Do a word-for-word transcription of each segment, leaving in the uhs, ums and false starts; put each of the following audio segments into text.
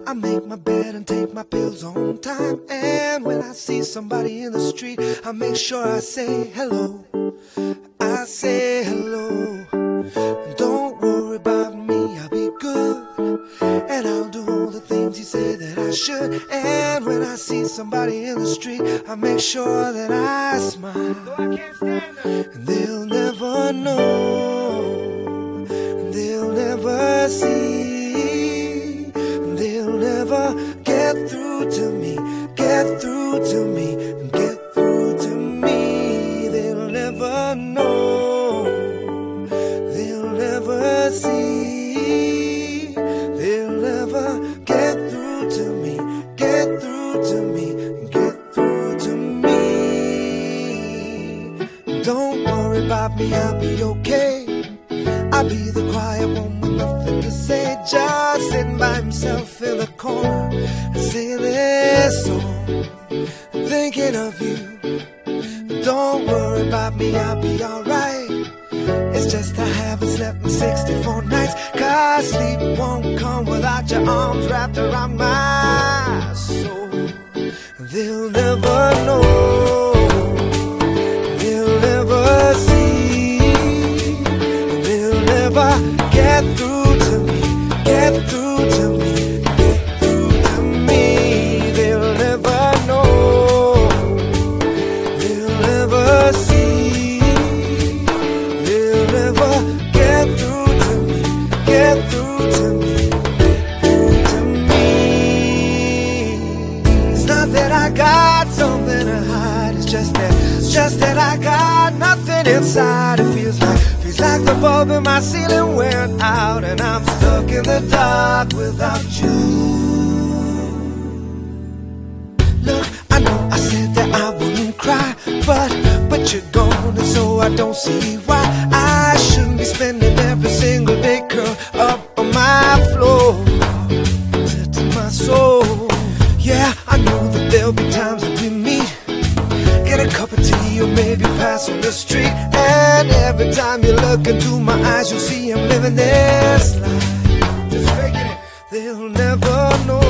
I make my bed and take my pills on time. And when I see somebody in the street, I make sure I say hello. I say hello. Don't worry about me, I'll be good. And I'll do all the things you say that I should. And when I see somebody in the street, I make sure that I smile. And they'll never know, they'll never see, they'll never get through to me, get through to me, get through to me. They'll never know, they'll never see, they'll never get through to me, get through to me, get through to me. Don't worry about me, I'll be okay. I'll be the quiet one with nothing to say, just sitting by himself in the corner, singing this song, thinking of you. Don't worry about me, I'll be alright. It's just I haven't slept in sixty-four nights, 'cause sleep won't come without your arms wrapped around my soul. They'll never know, they'll never see, they'll never get through to me, get through to me, get through to me. They'll never know, they'll never see, they'll never get through to me, get through to me, get through to me. It's not that I got something to hide, it's just that, it's just that I got nothing inside. It feels like, feels like the bulb in my ceiling went out, and I'm stuck in the dark without you. Look, I know I said that I wouldn't cry, but, but you're gone, and so I don't see why I shouldn't be spending every single day curled up on my floor. To my soul, yeah, I know that there'll be times that we meet, get a cup of tea or maybe pass on the street, and every time you look into my eyes, you'll see I'm living this life, just faking it. They'll never know,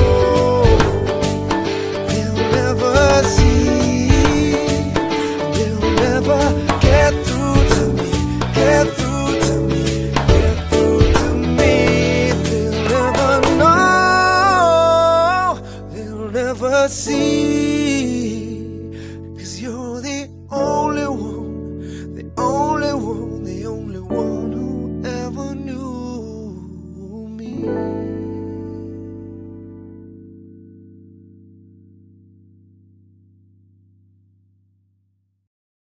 they'll never see, they'll never get through to me, get through to me, get through to me. They'll never know, they'll never see,